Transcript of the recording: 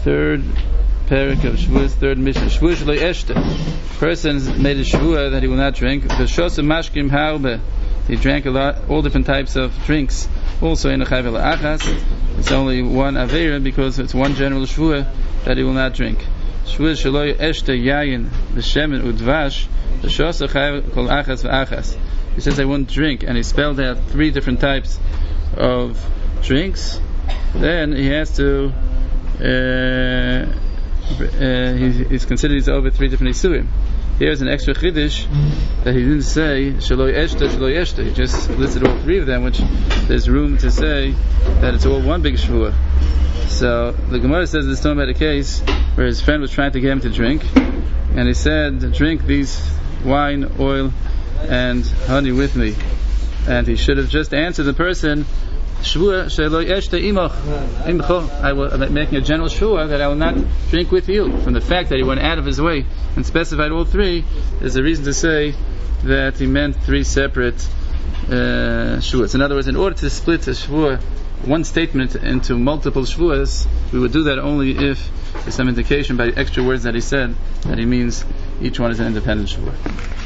third parak of Shavuos, third mission. Shavuos shelo eshte. Person made a Shavuah that he will not drink. V'shosem mashkim harbe. He drank a lot, all different types of drinks. Also in a chayv achas. It's only one avera because it's one general Shavuah that he will not drink. Shavuos shelo eshte yayin v'shemen udvash. V'shosem chayv kol achas v'achas. He says I won't drink, and he spelled out 3 different types of drinks. Then he has to he's considered he's over 3 different isurim. Here's an extra chiddush that he didn't say shaloi eshta. He just listed all 3 of them, which there's room to say that it's all one big shvuah. So the Gemara says this talking about a case where his friend was trying to get him to drink, and he said, drink these wine, oil, and honey with me. And he should have just answered the person, Shvuah shelo eshte imcho. I'm making a general shvuah that I will not drink with you. From the fact that he went out of his way and specified all 3, there's a reason to say that he meant 3 separate shvuahs. In other words, in order to split a shvuah, one statement, into multiple shvuahs, we would do that only if there's some indication by extra words that he said that he means each one is an independent shvuah.